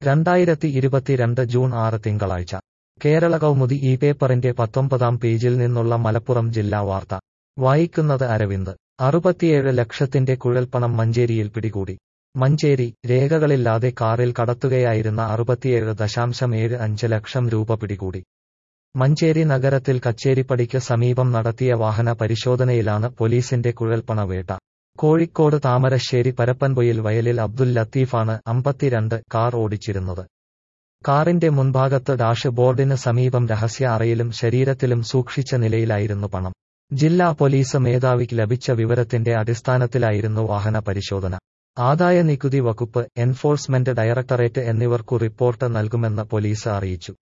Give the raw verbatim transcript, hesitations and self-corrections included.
രണ്ടായിരത്തി ഇരുപത്തിരണ്ട് ജൂൺ ആറ് തിങ്കളാഴ്ച കേരള കൗമുദി ഈ പേപ്പറിന്റെ പത്തൊമ്പതാം പേജിൽ നിന്നുള്ള മലപ്പുറം ജില്ലാ വാർത്ത വായിക്കുന്നത് അരവിന്ദ്. അറുപത്തിയേഴ് ലക്ഷത്തിന്റെ കുഴൽപ്പണം മഞ്ചേരിയിൽ പിടികൂടി. മഞ്ചേരി, രേഖകളില്ലാതെ കാറിൽ കടത്തുകയായിരുന്ന അറുപത്തിയേഴ് ദശാംശം ഏഴ് അഞ്ച് ലക്ഷം രൂപ പിടികൂടി. മഞ്ചേരി നഗരത്തിൽ കച്ചേരിപ്പടിക്ക് സമീപം നടത്തിയ വാഹന പരിശോധനയിലാണ് പോലീസിന്റെ കുഴൽപ്പണവേട്ട. കോഴിക്കോട് താമരശ്ശേരി പരപ്പൻപൊയിൽ വയലിൽ അബ്ദുൽ ലത്തീഫാണ്, അമ്പത്തിരണ്ട്, കാർ ഓടിച്ചിരുന്നത്. കാറിന്റെ മുൻഭാഗത്ത് ഡാഷ് ബോർഡിന് സമീപം രഹസ്യ അറയിലും ശരീരത്തിലും സൂക്ഷിച്ച നിലയിലായിരുന്നു പണം. ജില്ലാ പോലീസ് മേധാവിക്ക് ലഭിച്ച വിവരത്തിന്റെ അടിസ്ഥാനത്തിലായിരുന്നു വാഹന പരിശോധന. ആദായ നികുതി വകുപ്പ്, എൻഫോഴ്സ്മെന്റ് ഡയറക്ടറേറ്റ് എന്നിവർക്കു റിപ്പോർട്ട് നൽകുമെന്ന് പോലീസ് അറിയിച്ചു.